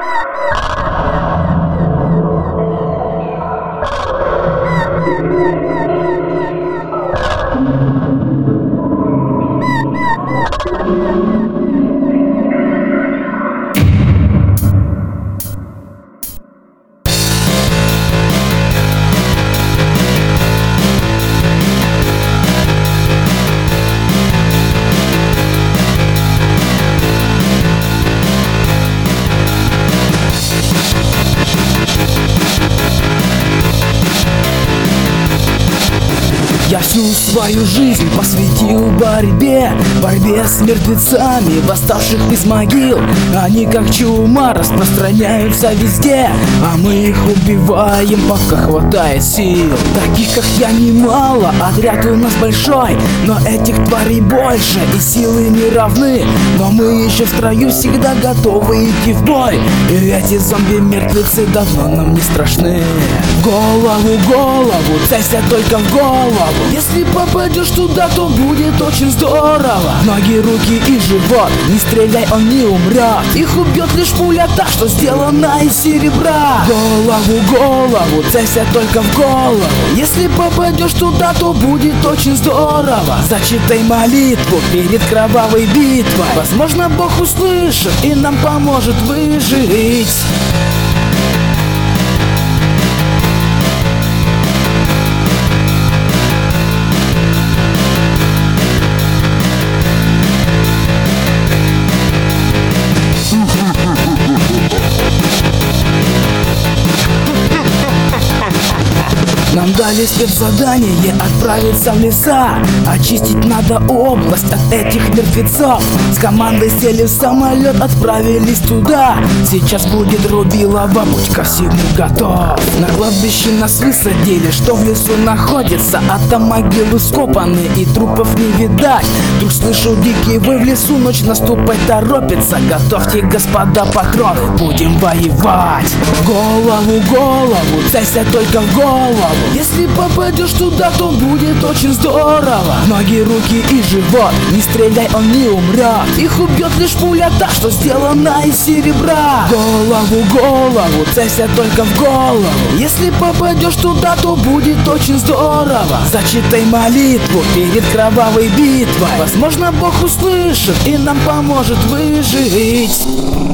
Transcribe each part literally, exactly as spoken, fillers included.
Я всю свою жизнь посвятил борьбе, борьбе с мертвецами, восставших из могил. Они как чума распространяются везде, а мы их убиваем, пока хватает сил. Таких как я немало, отряд у нас большой, но этих тварей больше и силы не равны. Но мы еще в строю всегда готовы идти в бой, и эти зомби-мертвецы давно нам не страшны. Голову, голову, целься только в голову. Если попадешь туда, то будет очень здорово. Ноги, руки и живот, не стреляй, он не умрет. Их убьет лишь пуля та, что сделана из серебра. Голову, голову, целься только в голову. Если попадешь туда, то будет очень здорово. Зачитай молитву перед кровавой битвой. Возможно, Бог услышит и нам поможет выжить. Нам дали спецзадание отправиться в леса. Очистить надо область от этих мертвецов. С командой сели в самолет, отправились туда. Сейчас будет рубилова, будь ко всему готов. На кладбище нас высадили, что в лесу находится, а там могилы скопаны и трупов не видать. Вдруг слышу дикий вой в лесу, ночь наступать торопится. Готовьте, господа, патроны, будем воевать. Голову, голову, целься только в голову. Если попадешь туда, то будет очень здорово. Ноги, руки и живот, не стреляй, он не умрет. Их убьет лишь пуля та, что сделана из серебра. Голову, голову, целься только в голову. Если попадешь туда, то будет очень здорово. Зачитай молитву перед кровавой битвой. Возможно, Бог услышит и нам поможет выжить.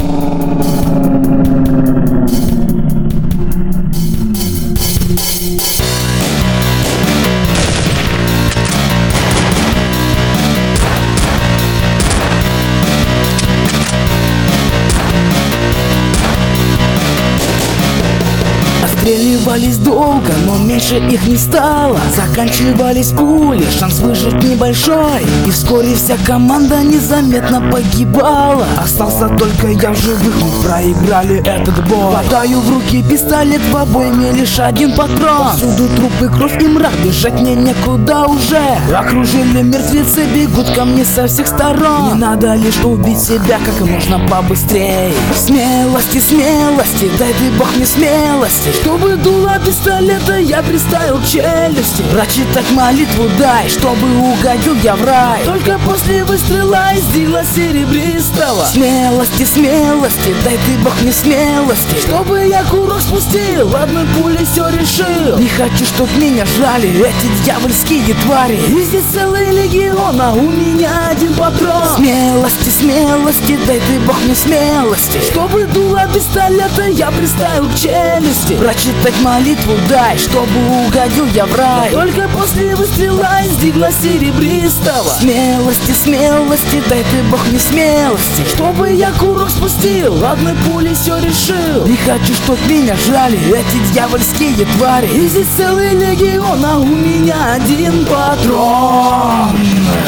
Отстреливались долго, но меньше их не стало. Заканчивались пули, шанс выжить небольшой. И вскоре вся команда незаметно погибала. Остался только я в живых, мы проиграли этот бой. Хватаю в руки пистолет, в обойме лишь один патрон. Повсюду трупы, кровь и мрак, бежать мне некуда уже. Окружили мертвецы, бегут ко мне со всех сторон. Не надо лишь убить себя как можно побыстрее. Смелости, смелости, дай ты Бог мне смелости. Чтобы дуло пистолета я приставил к челюсти. Прочитать молитву дай, чтобы угодил я в рай. Только после выстрела из дила серебристого. Смелости, смелости, дай ты Бог мне смелости. Чтобы я курок спустил, одной пулей все решил. Не хочу, чтоб меня жали эти дьявольские твари. И здесь целый легион, а у меня один патрон. Смелости, смелости, дай ты Бог мне смелости. Чтобы дуло пистолета я приставил к челюсти. Прочитать молитву дай, чтобы угодил я в рай. Только после выстрела из дигла серебристого. Смелости, смелости, дай ты Бог мне смелости. Чтобы я курок спустил, одной пулей все решил. Не хочу, чтоб меня жали эти дьявольские твари. И здесь целый легион, а у меня один патрон.